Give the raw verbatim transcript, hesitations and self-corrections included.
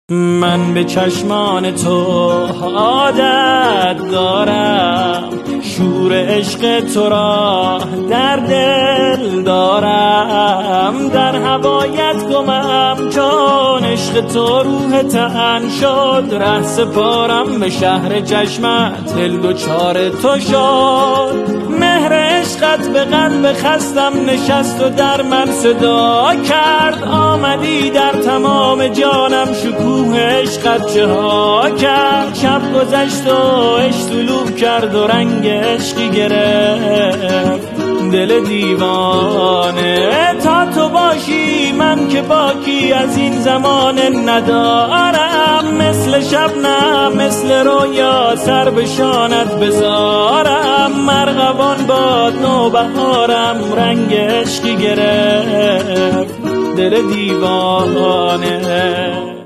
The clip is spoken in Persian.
من به چشمان تو عادت دارم، شور عشق تو را در دل دارم، در هوایت گمم چون عشق تو روح تن شد، ره سپارم به شهر چشمت دل دچار تو شد. مهر عشقت به قلب خستم نشست و در من صدا کرد، آمدی در تمام جانم شکوه عشقت چه ها کرد. شب گذشت و عشق طلوع کرد و رنگ عشقی گرفت دل دیوانه، تا تو باشی من که باکی از این زمانه ندارم، مثل شبنم مثل رویا سر به شانت بذارم، مرغبان باد نوبهارم رنگ عشقی گرفت دل دیوانه.